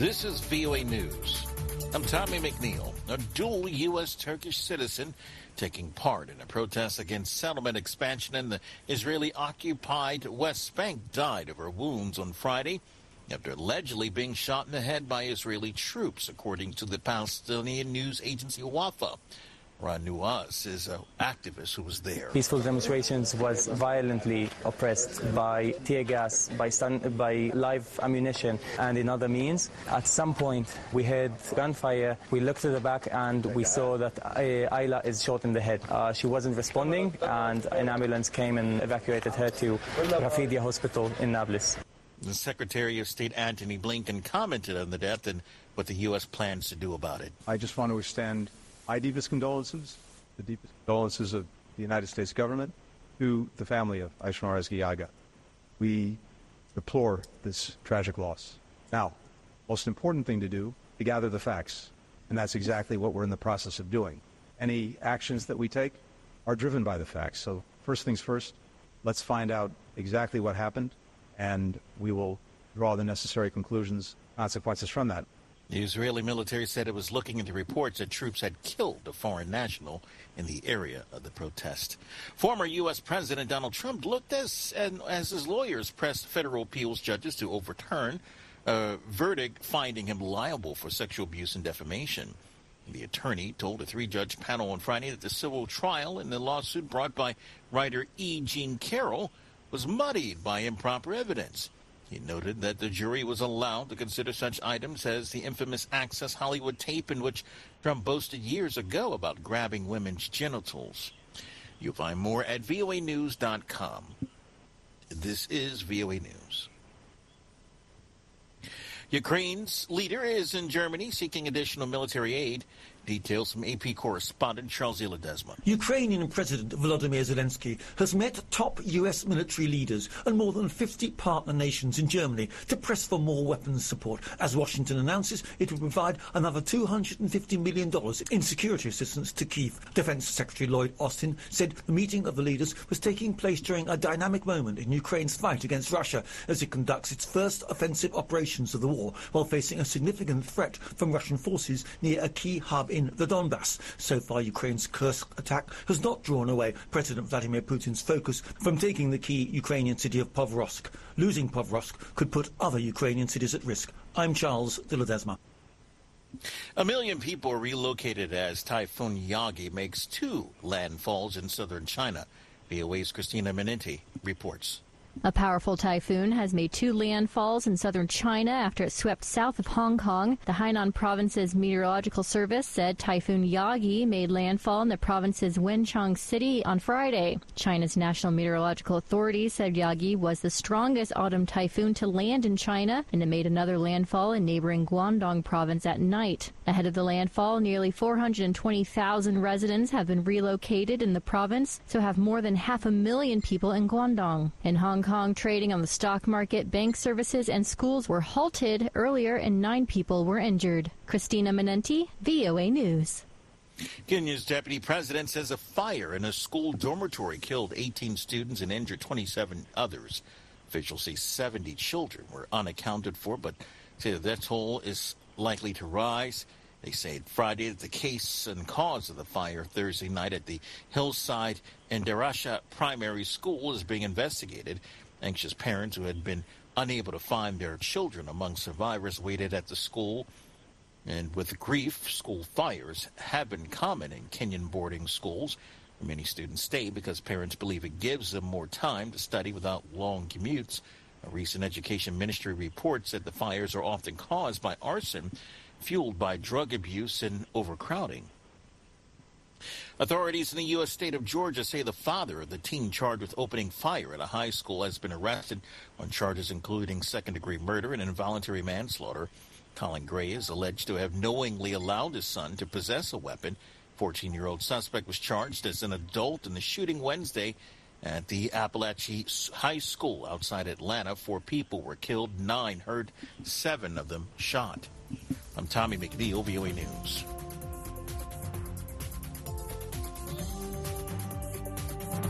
This is VOA News. I'm Tommy McNeil, a dual U.S.-Turkish citizen taking part in a protest against settlement expansion in the Israeli-occupied West Bank, died of her wounds on Friday after allegedly being shot in the head by Israeli troops, according to the Palestinian news agency Wafa. Ron Nuaz is an activist who was there. Peaceful demonstrations was violently oppressed by tear gas, by live ammunition, and in other means. At some point, we heard gunfire. We looked to the back and we saw that Ayla is shot in the head. She wasn't responding, and an ambulance came and evacuated her to Rafidia Hospital in Nablus. The Secretary of State Antony Blinken commented on the death and what the U.S. plans to do about it. I just want to extend my deepest condolences, the deepest condolences of the United States government to the family of Aysenur Ezgi Yagı. We deplore this tragic loss. Now, most important thing to do, to gather the facts, and that's exactly what we're in the process of doing. Any actions that we take are driven by the facts. So first things first, let's find out exactly what happened, and we will draw the necessary conclusions, consequences from that. The Israeli military said it was looking into reports that troops had killed a foreign national in the area of the protest. Former U.S. President Donald Trump looked as his lawyers pressed federal appeals judges to overturn a verdict finding him liable for sexual abuse and defamation. The attorney told a three-judge panel on Friday that the civil trial in the lawsuit brought by writer E. Jean Carroll was muddied by improper evidence. He noted that the jury was allowed to consider such items as the infamous Access Hollywood tape in which Trump boasted years ago about grabbing women's genitals. You'll find more at voanews.com. This is VOA News. Ukraine's leader is in Germany seeking additional military aid. Details from AP correspondent Charles Ledesma. Ukrainian President Volodymyr Zelensky has met top U.S. military leaders and more than 50 partner nations in Germany to press for more weapons support, as Washington announces it will provide another $250 million in security assistance to Kyiv. Defense Secretary Lloyd Austin said the meeting of the leaders was taking place during a dynamic moment in Ukraine's fight against Russia as it conducts its first offensive operations of the war, while facing a significant threat from Russian forces near a key hub in the Donbass. So far, Ukraine's Kursk attack has not drawn away President Vladimir Putin's focus from taking the key Ukrainian city of Pokrovsk. Losing Pokrovsk could put other Ukrainian cities at risk. I'm Charles de Ledesma. 1 million people are relocated as Typhoon Yagi makes 2 landfalls in southern China. VOA's Christina Menenti reports. A powerful typhoon has made 2 landfalls in southern China after it swept south of Hong Kong. The Hainan Province's Meteorological Service said Typhoon Yagi made landfall in the province's Wenchang City on Friday. China's National Meteorological Authority said Yagi was the strongest autumn typhoon to land in China, and it made another landfall in neighboring Guangdong province at night. Ahead of the landfall, nearly 420,000 residents have been relocated in the province, so have more than 500,000 people in Guangdong. In Hong Kong, trading on the stock market, bank services, and schools were halted earlier, and 9 people were injured. Christina Menenti, VOA News. Kenya's deputy president says a fire in a school dormitory killed 18 students and injured 27 others. Officials say 70 children were unaccounted for, but say the death toll is likely to rise. They say Friday that the case and cause of the fire Thursday night at the Hillside and Darasha Primary School is being investigated. Anxious parents who had been unable to find their children among survivors waited at the school. And with grief, school fires have been common in Kenyan boarding schools. Many students stay because parents believe it gives them more time to study without long commutes. A recent education ministry report said the fires are often caused by arson, fueled by drug abuse and overcrowding. Authorities in the U.S. state of Georgia say the father of the teen charged with opening fire at a high school has been arrested on charges including second-degree murder and involuntary manslaughter. Colin Gray is alleged to have knowingly allowed his son to possess a weapon. 14-year-old suspect was charged as an adult in the shooting Wednesday at the Appalachia High School outside Atlanta. 4 people were killed, 9 hurt, 7 of them shot. I'm Tommy McNeil, VOA News.